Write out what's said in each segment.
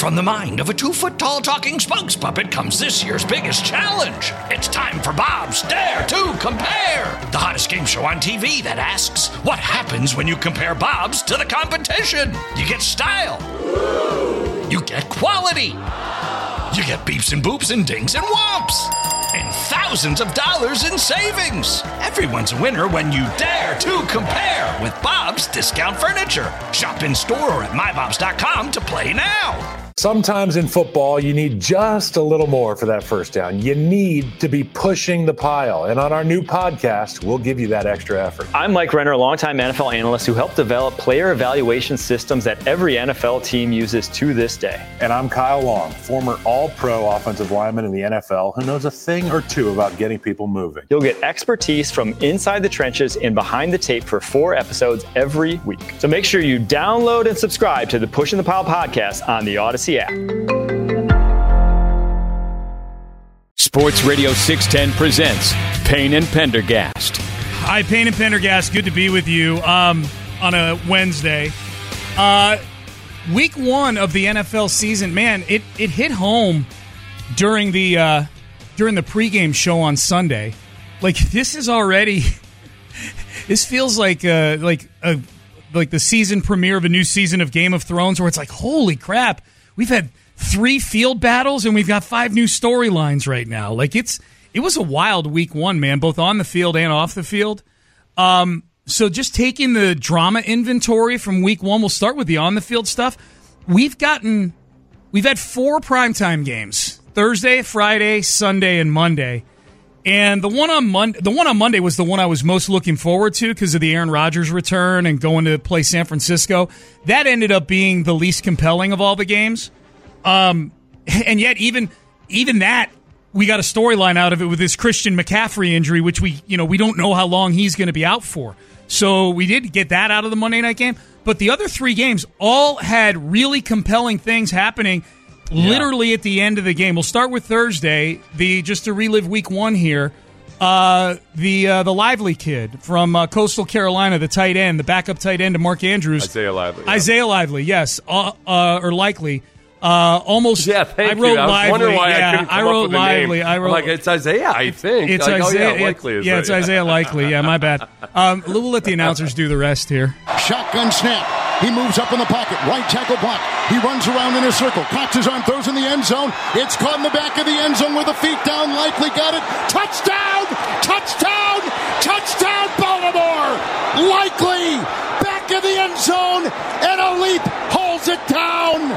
From the mind of a 2-foot-tall talking spokes puppet comes this year's biggest challenge. It's time for Bob's Dare to Compare, the hottest game show on TV that asks, what happens when you compare Bob's to the competition? You get style. You get quality. You get beeps and boops and dings and whomps. And thousands of dollars in savings. Everyone's a winner when you dare to compare with Bob's Discount Furniture. Shop in store or at mybobs.com to play now. Sometimes in football, you need just a little more for that first down. You need to be pushing the pile. And on our new podcast, we'll give you that extra effort. I'm Mike Renner, a longtime NFL analyst who helped develop player evaluation systems that every NFL team uses to this day. And I'm Kyle Long, former all-pro offensive lineman in the NFL who knows a thing or two about getting people moving. You'll get expertise from inside the trenches and behind the tape for 4 episodes every week. So make sure you download and subscribe to the Pushing the Pile podcast on the Odyssey app. Sports Radio 610 presents Payne and Pendergast. Hi, Payne and Pendergast. Good to be with you on a Wednesday. Week 1 of the NFL season, man, it hit home during the pregame show on Sunday. Like, this is already this feels like the season premiere of a new season of Game of Thrones, where it's like, holy crap. We've had 3 field battles, and we've got 5 new storylines right now. Like, it was a wild week 1, man, both on the field and off the field. So just taking the drama inventory from week 1, we'll start with the on-the-field stuff. We've had 4 primetime games, Thursday, Friday, Sunday, and Monday. And the one on Monday was the one I was most looking forward to because of the Aaron Rodgers return and going to play San Francisco. That ended up being the least compelling of all the games. And yet even that, we got a storyline out of it with this Christian McCaffrey injury, which we don't know how long he's going to be out for. So we did get that out of the Monday night game. But the other 3 games all had really compelling things happening literally at the end of the game. We'll start with Thursday. Just to relive week 1 here, the Lively kid from Coastal Carolina, the tight end, the backup tight end to Mark Andrews. Isaiah Lively. Yeah. Isaiah Lively, yes, or Likely. Almost. Yeah, thank I wrote you. I was Lively. wondering why I couldn't come I wrote up with a Lively. name. I wrote, like, it's Isaiah, I think. It's like, Isaiah. Oh, yeah, Likely is it's Isaiah Likely. Yeah, my bad. We'll let the announcers do the rest here. Shotgun snap. He moves up in the pocket. Right tackle block. He runs around in a circle. Cocks his arm, throws in the end zone. It's caught in the back of the end zone with the feet down. Likely got it. Touchdown! Touchdown! Touchdown, Baltimore! Likely back in the end zone, and a leap holds it down.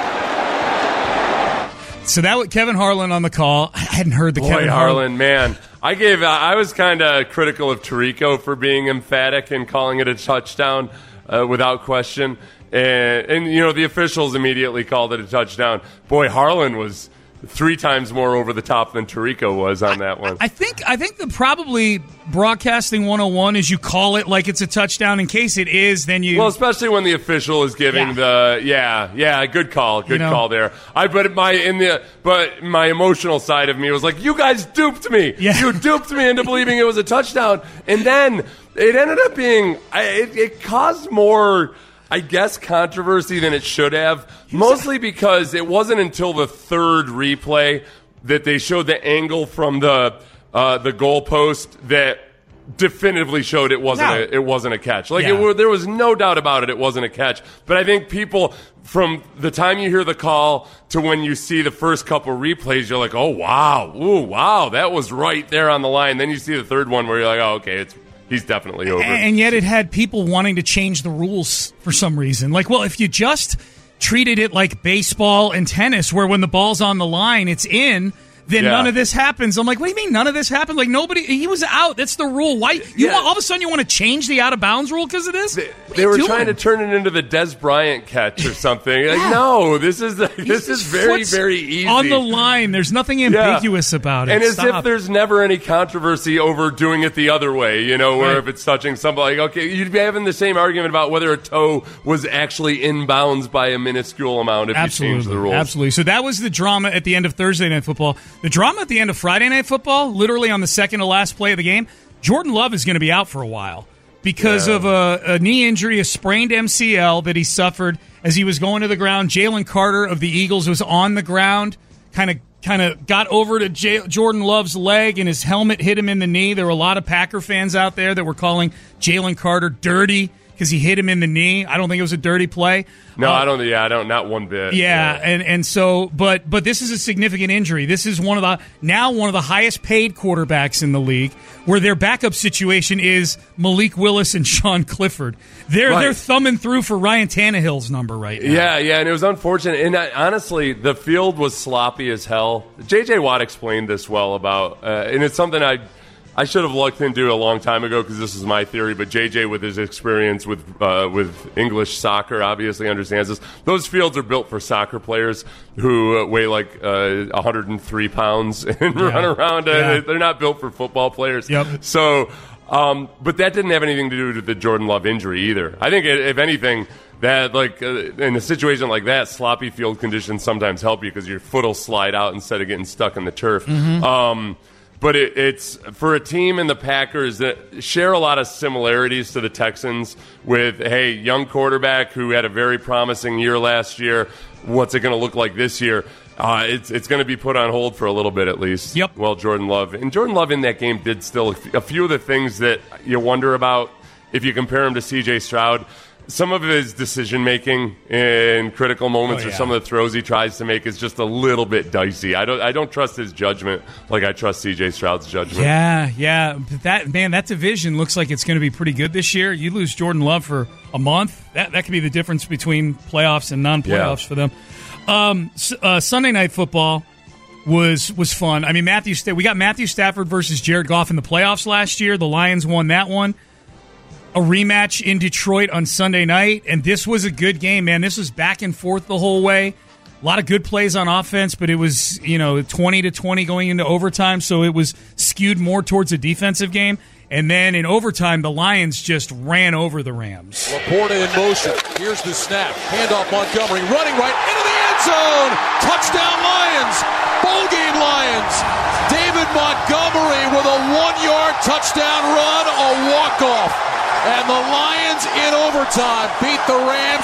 So that was Kevin Harlan on the call. I hadn't heard the Kevin Harlan, man. I was kind of critical of Tirico for being emphatic and calling it a touchdown without question. And the officials immediately called it a touchdown. Boy, Harlan was 3 times more over the top than Tirico was on that one. I think the probably broadcasting 101 is you call it like it's a touchdown. In case it is, then you... Well, especially when the official is giving good call there. But my emotional side of me was like, you guys duped me. Yeah. You duped me into believing it was a touchdown. And then it ended up being... It caused more... I guess controversy than it should have, mostly because it wasn't until the 3rd replay that they showed the angle from the goalpost that definitively showed it wasn't a catch. There was no doubt about it. It wasn't a catch. But I think people, from the time you hear the call to when you see the first couple replays, you're like, oh wow, ooh wow, that was right there on the line. Then you see the 3rd one where you're like, oh okay, he's definitely over. And yet it had people wanting to change the rules for some reason. Like, well, if you just treated it like baseball and tennis, where when the ball's on the line, it's in, then none of this happens. I'm like, what do you mean none of this happened? Like, he was out. That's the rule. Why? All of a sudden you want to change the out-of-bounds rule because of this? They were trying to turn it into the Des Bryant catch or something. Like, no, this is very, very easy. On the line. There's nothing ambiguous about it. And as if there's never any controversy over doing it the other way, where if it's touching somebody, like, okay, you'd be having the same argument about whether a toe was actually in bounds by a minuscule amount if you change the rules. Absolutely. So that was the drama at the end of Thursday Night Football. The drama at the end of Friday Night Football, literally on the second to last play of the game, Jordan Love is going to be out for a while because of a knee injury, a sprained MCL that he suffered as he was going to the ground. Jalen Carter of the Eagles was on the ground, kind of got over to Jordan Love's leg, and his helmet hit him in the knee. There were a lot of Packer fans out there that were calling Jalen Carter dirty because he hit him in the knee. I don't think it was a dirty play. No, I don't. Yeah, I don't. Not one bit. Yeah. And so, but this is a significant injury. This is one of the highest paid quarterbacks in the league, where their backup situation is Malik Willis and Sean Clifford. They're thumbing through for Ryan Tannehill's number right now. Yeah, and it was unfortunate. And honestly, the field was sloppy as hell. J.J. Watt explained this well about, and it's something I should have looked into a long time ago because this is my theory, but JJ, with his experience with English soccer, obviously understands this. Those fields are built for soccer players who weigh like 103 pounds and run around. They're not built for football players. Yep. So, but that didn't have anything to do with the Jordan Love injury either. I think, if anything, that in a situation like that, sloppy field conditions sometimes help you because your foot will slide out instead of getting stuck in the turf. Mm-hmm. But it's for a team in the Packers that share a lot of similarities to the Texans with, hey, young quarterback who had a very promising year last year. What's it going to look like this year? It's going to be put on hold for a little bit at least. Yep. Well, Jordan Love in that game did still a few of the things that you wonder about if you compare him to C.J. Stroud. Some of his decision-making in critical moments or some of the throws he tries to make is just a little bit dicey. I don't trust his judgment like I trust C.J. Stroud's judgment. Yeah. That division looks like it's going to be pretty good this year. You lose Jordan Love for a month, that could be the difference between playoffs and non-playoffs for them. Sunday Night Football was fun. I mean, we got Matthew Stafford versus Jared Goff in the playoffs last year. The Lions won that one. A rematch in Detroit on Sunday night, and this was a good game, man. This was back and forth the whole way. A lot of good plays on offense, but it was 20-20 going into overtime, so it was skewed more towards a defensive game. And then in overtime, the Lions just ran over the Rams. Laporta in motion. Here's the snap. Handoff Montgomery running right into the end zone. Touchdown Lions. Bowl game Lions. David Montgomery with a 1-yard touchdown run, a walk-off. And the Lions in overtime beat the Rams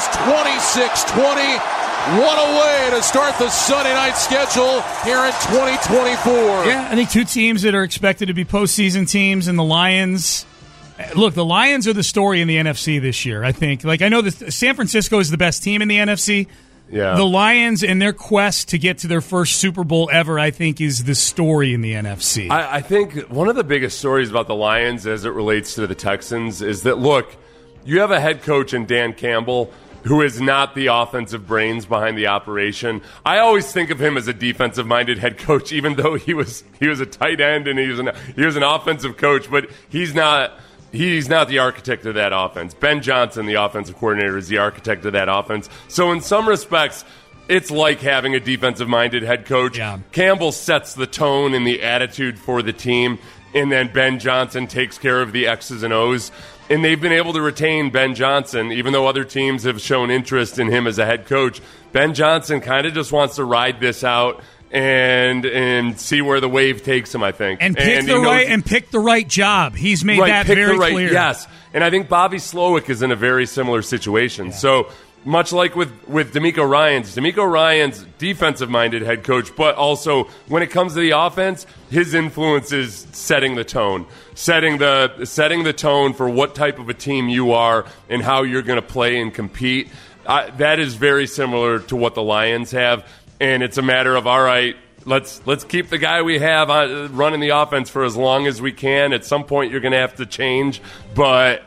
26-20. What a way to start the Sunday night schedule here in 2024. Yeah, I think two teams that are expected to be postseason teams, and the Lions. Look, the Lions are the story in the NFC this year, I think. I know that San Francisco is the best team in the NFC. Yeah. The Lions and their quest to get to their first Super Bowl ever, I think, is the story in the NFC. I think one of the biggest stories about the Lions as it relates to the Texans is that, look, you have a head coach in Dan Campbell who is not the offensive brains behind the operation. I always think of him as a defensive-minded head coach, even though he was a tight end and he was an offensive coach, but he's not the architect of that offense. Ben Johnson, the offensive coordinator, is the architect of that offense. So in some respects, it's like having a defensive-minded head coach. Yeah. Campbell sets the tone and the attitude for the team, and then Ben Johnson takes care of the X's and O's. And they've been able to retain Ben Johnson, even though other teams have shown interest in him as a head coach. Ben Johnson kind of just wants to ride this out and see where the wave takes him, I think. And pick the right job. He's made that very clear. Yes. And I think Bobby Slowick is in a very similar situation. Yeah. So much like with DeMeco Ryans defensive-minded head coach, but also when it comes to the offense, his influence is setting the tone, setting the tone for what type of a team you are and how you're going to play and compete. That is very similar to what the Lions have, and it's a matter of, all right, let's keep the guy we have running the offense for as long as we can. At some point, you're going to have to change, but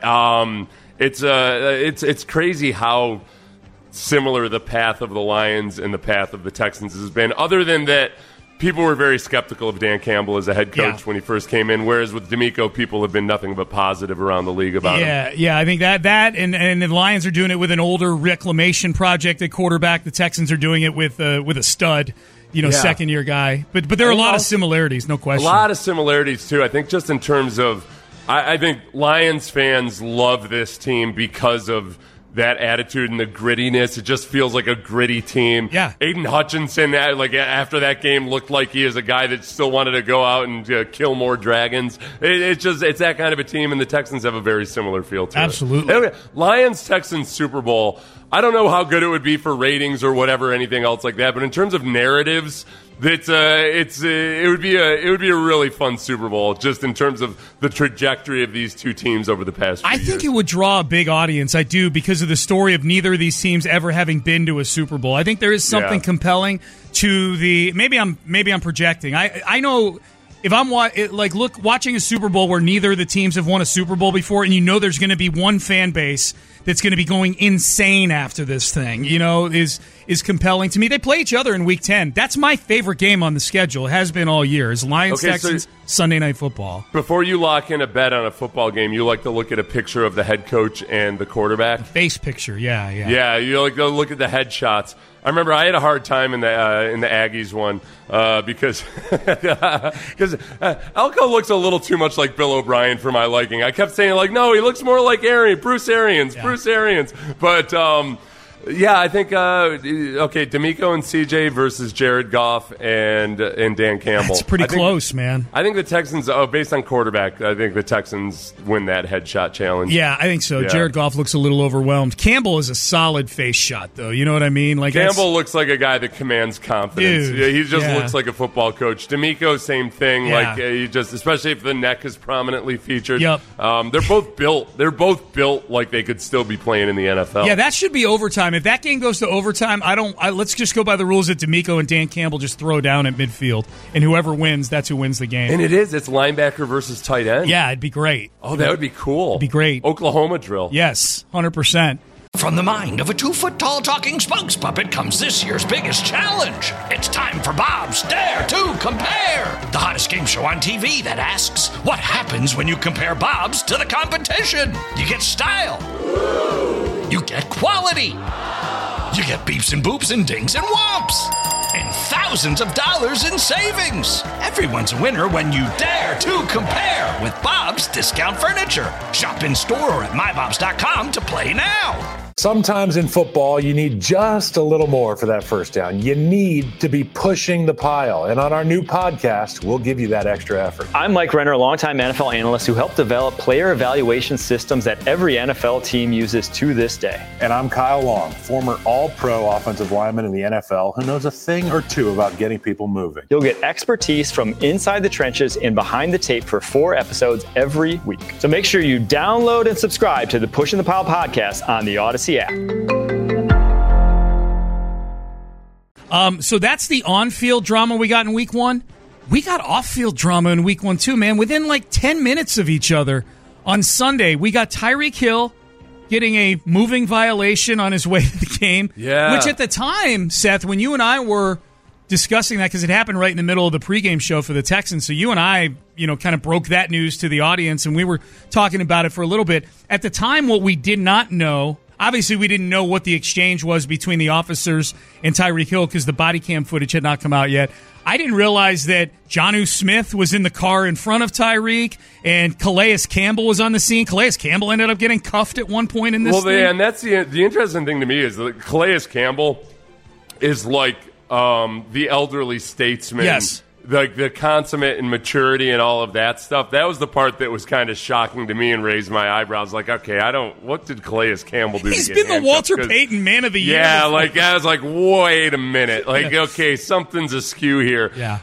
it's crazy how similar the path of the Lions and the path of the Texans has been. Other than that, people were very skeptical of Dan Campbell as a head coach when he first came in, whereas with DeMeco, people have been nothing but positive around the league about him. Yeah, I think that and the Lions are doing it with an older reclamation project at quarterback. The Texans are doing it with a stud, second-year guy. But there are a lot of similarities, no question. A lot of similarities, too. I think just in terms of I think Lions fans love this team because of that attitude and the grittiness. It just feels like a gritty team. Yeah. Aiden Hutchinson, after that game, looked like he is a guy that still wanted to go out and kill more dragons. It's that kind of a team, and the Texans have a very similar feel to it. Absolutely. Anyway, Lions-Texans Super Bowl. I don't know how good it would be for ratings or whatever, anything else like that. But in terms of narratives, it would be a really fun Super Bowl, just in terms of the trajectory of these two teams over the past few years. I think it would draw a big audience. I do, because of the story of neither of these teams ever having been to a Super Bowl. I think there is something compelling to the. Maybe I'm projecting. I know. If I'm watching a Super Bowl where neither of the teams have won a Super Bowl before, and you know there's going to be one fan base that's going to be going insane after this thing, is compelling to me. They play each other in Week 10. That's my favorite game on the schedule. It has been all year. Is Lions-Texans Sunday Night Football. Before you lock in a bet on a football game, you like to look at a picture of the head coach and the quarterback? Face picture, yeah. Yeah, you like to look at the headshots. I remember I had a hard time in the Aggies one because Elko looks a little too much like Bill O'Brien for my liking. I kept saying, no, he looks more like Bruce Arians. But I think D'Amico and CJ versus Jared Goff and Dan Campbell. It's pretty close, man. I think the Texans, based on quarterback, I think the Texans win that headshot challenge. Yeah, I think so. Yeah. Jared Goff looks a little overwhelmed. Campbell is a solid face shot, though. You know what I mean? Campbell looks like a guy that commands confidence. Dude, he just looks like a football coach. D'Amico, same thing. Yeah. Especially if the neck is prominently featured. Yep. They're both built. They're both built like they could still be playing in the NFL. Yeah, that should be overtime. If that game goes to overtime, let's just go by the rules that D'Amico and Dan Campbell just throw down at midfield, and whoever wins, that's who wins the game. And it's linebacker versus tight end. Yeah, it'd be great. Oh, that would be cool. It'd be great. Oklahoma drill. Yes, 100%. From the mind of a 2-foot-tall talking spokes puppet comes this year's biggest challenge. It's time for Bob's Dare to Compare, the hottest game show on TV that asks, what happens when you compare Bob's to the competition? You get style. You get quality. You get beeps and boops and dings and whomps. And thousands of dollars in savings. Everyone's a winner when you dare to compare with Bob's Discount Furniture. Shop in store or at mybobs.com to play now. Sometimes in football, you need just a little more for that first down. You need to be pushing the pile. And on our new podcast, we'll give you that extra effort. I'm Mike Renner, a longtime NFL analyst who helped develop player evaluation systems that every NFL team uses to this day. And I'm Kyle Long, former all-pro offensive lineman in the NFL who knows a thing or two about getting people moving. You'll get expertise from inside the trenches and behind the tape for 4 episodes every week. So make sure you download and subscribe to the Pushing the Pile podcast on the Odyssey app. So that's the on-field drama we got in Week 1. We got off-field drama in Week 1 too, man. Within 10 minutes of each other on Sunday, we got Tyreek Hill getting a moving violation on his way to the game. Yeah. Which at the time, Seth, when you and I were discussing that, because it happened right in the middle of the pregame show for the Texans, so you and I, kind of broke that news to the audience, and we were talking about it for a little bit. At the time, what we did not know, obviously, we didn't know what the exchange was between the officers and Tyreek Hill because the body cam footage had not come out yet. I didn't realize that Jonnu Smith was in the car in front of Tyreek and Calais Campbell was on the scene. Calais Campbell ended up getting cuffed at one point in this thing. And that's the interesting thing to me is that Calais Campbell is like the elderly statesman. Yes. The consummate and maturity and all of that stuff. That was the part that was kind of shocking to me and raised my eyebrows. What did Calais Campbell do? He's been the Walter Payton Man of the Year. Yeah, I was like, wait a minute. Okay, something's askew here. Yeah.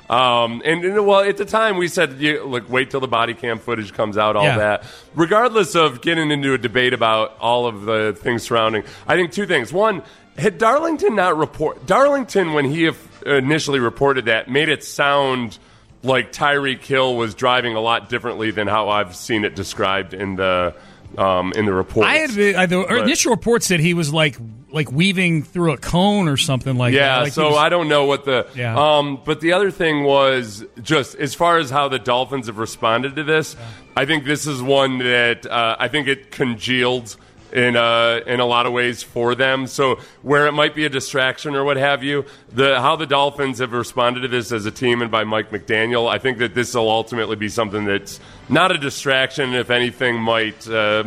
At the time we said, wait till the body cam footage comes out, all that. Regardless of getting into a debate about all of the things surrounding, I think 2 things. One, had Darlington not report... Darlington, when he initially reported that, made it sound like Tyreek Hill was driving a lot differently than how I've seen it described in the reports. The initial report said he was like weaving through a cone or something like that. Yeah, I don't know what the... Yeah. But the other thing was, just as far as how the Dolphins have responded to this, I think this is one that I think it congealed in a lot of ways for them. So where it might be a distraction or what have you, how the Dolphins have responded to this as a team and by Mike McDaniel, I think that this will ultimately be something that's not a distraction. If anything, might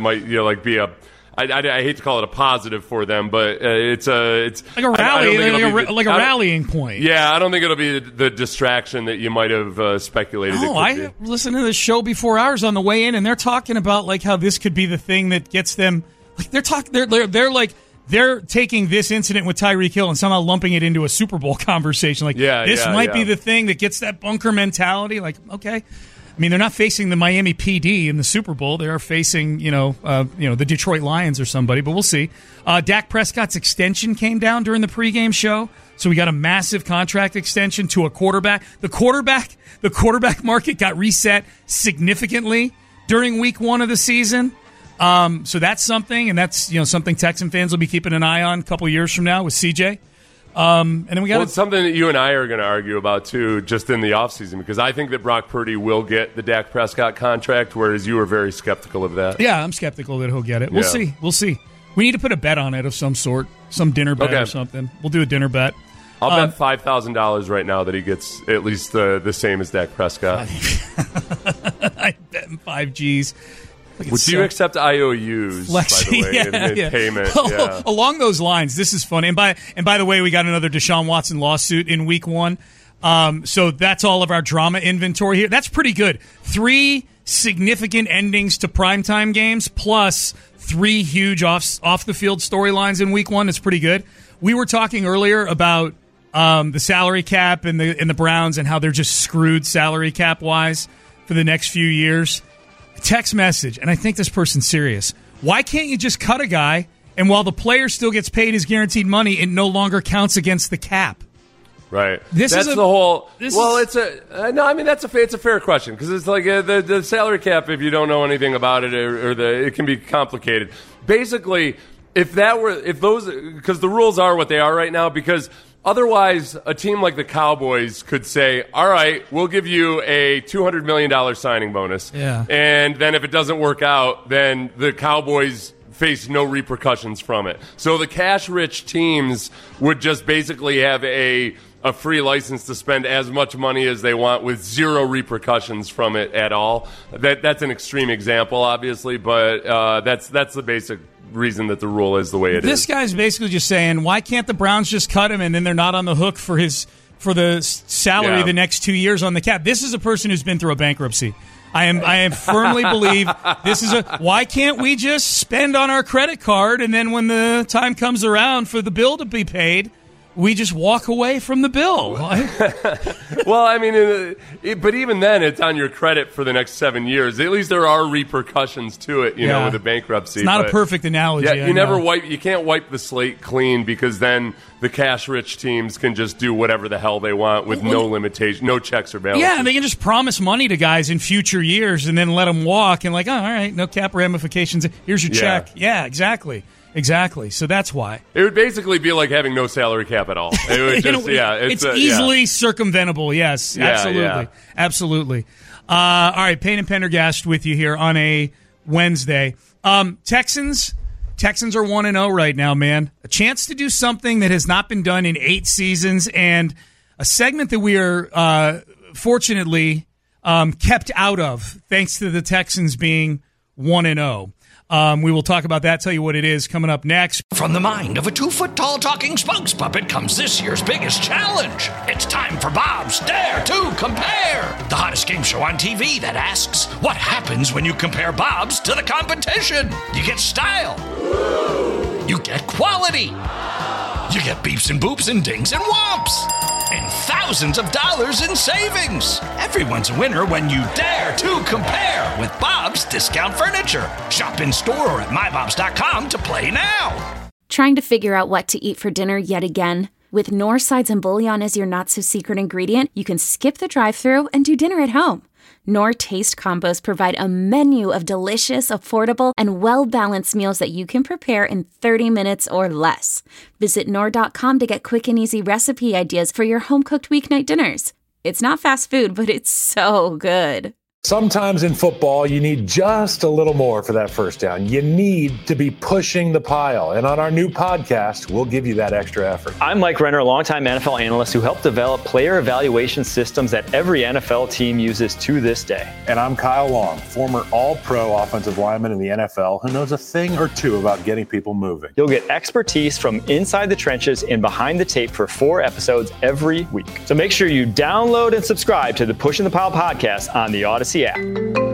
be a... I hate to call it a positive for them, but it's like a rally, like a rallying point. Yeah, I don't think it'll be the distraction that you might have speculated. Oh, I listened to the show before ours on the way in, and they're talking about how this could be the thing that gets them. They're they're taking this incident with Tyreek Hill and somehow lumping it into a Super Bowl conversation. Like, this might be the thing that gets that bunker mentality. Like, okay. I mean, they're not facing the Miami PD in the Super Bowl. They are facing, the Detroit Lions or somebody, but we'll see. Dak Prescott's extension came down during the pregame show, so we got a massive contract extension to a quarterback. The quarterback market got reset significantly during week 1 of the season. So that's something, and that's something Texan fans will be keeping an eye on a couple years from now with CJ. And then we got it's something that you and I are going to argue about too, just in the offseason, because I think that Brock Purdy will get the Dak Prescott contract, whereas you were very skeptical of that. Yeah, I'm skeptical that he'll get it. We'll see. We need to put a bet on it of some sort, some dinner bet or something. We'll do a dinner bet. I'll bet $5,000 right now that he gets at least the same as Dak Prescott. I bet him 5 G's. Would you accept IOUs, Flexi, by the way, in payment? Yeah. Along those lines, this is funny. And by the way, we got another Deshaun Watson lawsuit in week 1. So that's all of our drama inventory here. That's pretty good. 3 significant endings to primetime games plus 3 huge off-the-field storylines in week 1. It's pretty good. We were talking earlier about the salary cap and the Browns and how they're just screwed salary cap-wise for the next few years. Text message, and I think this person's serious. Why can't you just cut a guy, and while the player still gets paid his guaranteed money, it no longer counts against the cap? Right. It's a fair question, because it's like the salary cap. If you don't know anything about it, it can be complicated. Basically, because the rules are what they are right now, because otherwise, a team like the Cowboys could say, all right, we'll give you a $200 million signing bonus. Yeah. And then if it doesn't work out, then the Cowboys face no repercussions from it. So the cash-rich teams would just basically have a free license to spend as much money as they want with zero repercussions from it at all. That's an extreme example, obviously, but that's the basic reason that the rule is the way it is. This guy's basically just saying, why can't the Browns just cut him and then they're not on the hook for the salary the next 2 years on the cap? This is a person who's been through a bankruptcy. I firmly believe this is why can't we just spend on our credit card and then when the time comes around for the bill to be paid, we just walk away from the bill? Well, I mean, but even then, it's on your credit for the next 7 years. At least there are repercussions to it, with a bankruptcy. It's not a perfect analogy. Yeah, you can't wipe the slate clean, because then the cash-rich teams can just do whatever the hell they want with no limitation, no checks or balances. Yeah, and they can just promise money to guys in future years and then let them walk and all right, no cap ramifications. Here's your check. Yeah, exactly. Exactly. So that's why. It would basically be like having no salary cap at all. It would just, it's easily circumventable. Yes, absolutely. Yeah. Absolutely. All right, Payne and Pendergast with you here on a Wednesday. Texans are 1-0 right now, man. A chance to do something that has not been done in 8 seasons, and a segment that we are fortunately kept out of thanks to the Texans being 1-0. We will talk about that, tell you what it is, coming up next. From the mind of a 2-foot-tall talking spokes puppet comes this year's biggest challenge. It's time for Bob's Dare to Compare, the hottest game show on TV that asks, what happens when you compare Bob's to the competition? You get style. You get quality. You get beeps and boops and dings and whomps. And thousands of dollars in savings. Everyone's a winner when you dare to compare with Bob's Discount Furniture. Shop in store or at mybobs.com to play now. Trying to figure out what to eat for dinner yet again? With Knorr sides and bouillon as your not-so-secret ingredient, you can skip the drive-thru and do dinner at home. Knorr Taste Combos provide a menu of delicious, affordable, and well-balanced meals that you can prepare in 30 minutes or less. Visit Knorr.com to get quick and easy recipe ideas for your home-cooked weeknight dinners. It's not fast food, but it's so good. Sometimes in football, you need just a little more for that first down. You need to be pushing the pile. And on our new podcast, we'll give you that extra effort. I'm Mike Renner, a longtime NFL analyst who helped develop player evaluation systems that every NFL team uses to this day. And I'm Kyle Long, former all-pro offensive lineman in the NFL who knows a thing or two about getting people moving. You'll get expertise from inside the trenches and behind the tape for 4 episodes every week. So make sure you download and subscribe to the Pushing the Pile podcast on the Odyssey app.